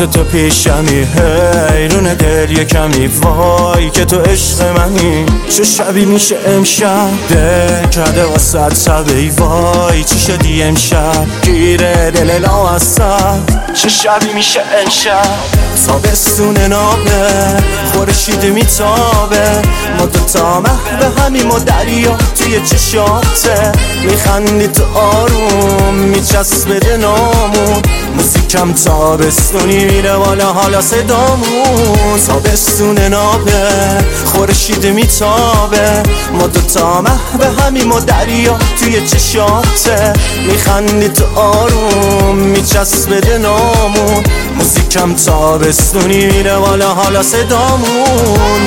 تو پیشمی، حیرون دل یه کمی، وای که تو عشق منی. چه شبی میشه امشب دل کرده واسه شبی، وای چی شدی امشب گیره دل لامصب. چه شبی میشه امشب تابستون نابه، خورشید میتابه، ما دوتا محو همیم و دریا توی چشاته. میخندی تو آروم میچسبه دلامون، موزیکم تابستونی میره بالا حالا صدامون. تابستون نابه، خورشید میتابه، ما دوتا محو همیم و دریا توی چشاته. میخندی تو آروم میچسبه دلامون، موزیکم تابستونی میره بالا حالا صدامون.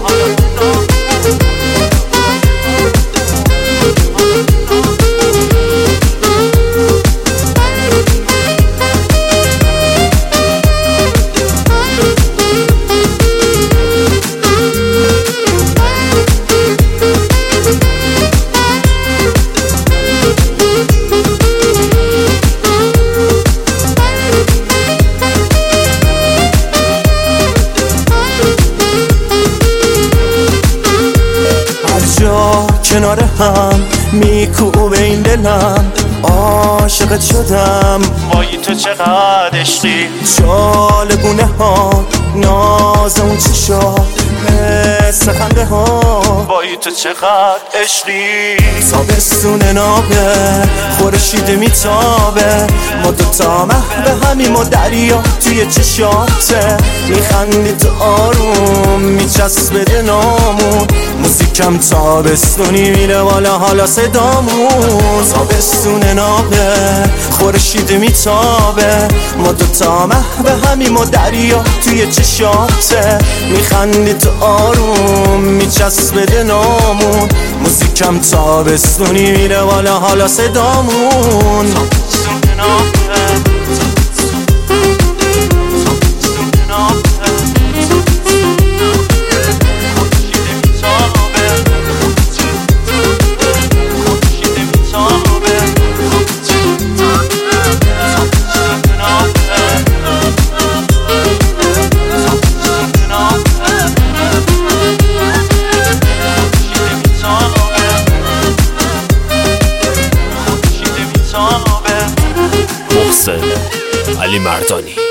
کنار هم میکوبه این دلم، عاشقت شدم، وای تو چقدر عشقی. جالبونه ها ناز اون چشا، مثل خنده ها، وای تو چقدر عشقی. تابستون نابه، خورشید میتابه، ما دوتا محو همیم و دریا توی چشاته. میخندی تو آروم میچسبه دلامون، موزیکم تابستونی میره بالا حالا صدامون. تابستون نابه، خورشید میتابه، ما دوتا محو همیم و دریا توی چشاته. میخندی تو آروم میچسبه دلامون، موزیکم تابستونی میره بالا حالا صدامون. تابستون نابه، محسن علی مردانی.